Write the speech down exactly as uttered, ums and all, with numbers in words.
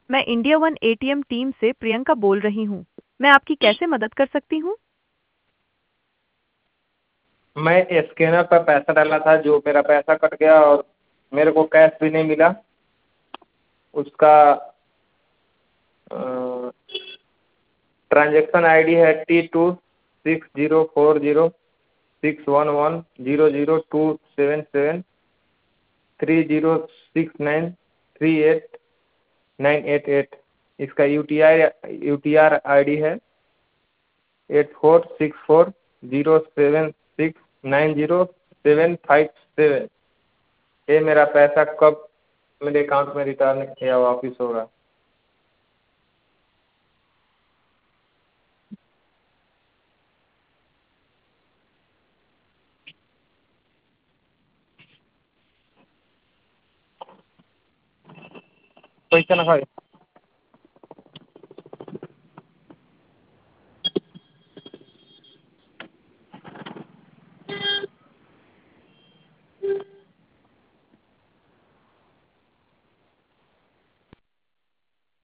मैं India one ATM team से प्रियंका बोल रही हूँ। मैं आपकी कैसे मदद कर सकती हूँ? मैं स्कैनर पर पैसा डाला था, जो मेरा पैसा कट गया और मेरे को कैश भी नहीं मिला। उसका ट्रांजैक्शन आईडी है T two six zero four zero six one one zero zero two seven seven three zero six nine three eight nine eight eight. इसका U T I U T R I D है eight four six four zero seven six nine zero seven five seven. ये मेरा पैसा कब मेरे account में return या वापिस होगा? पैसा ना खाए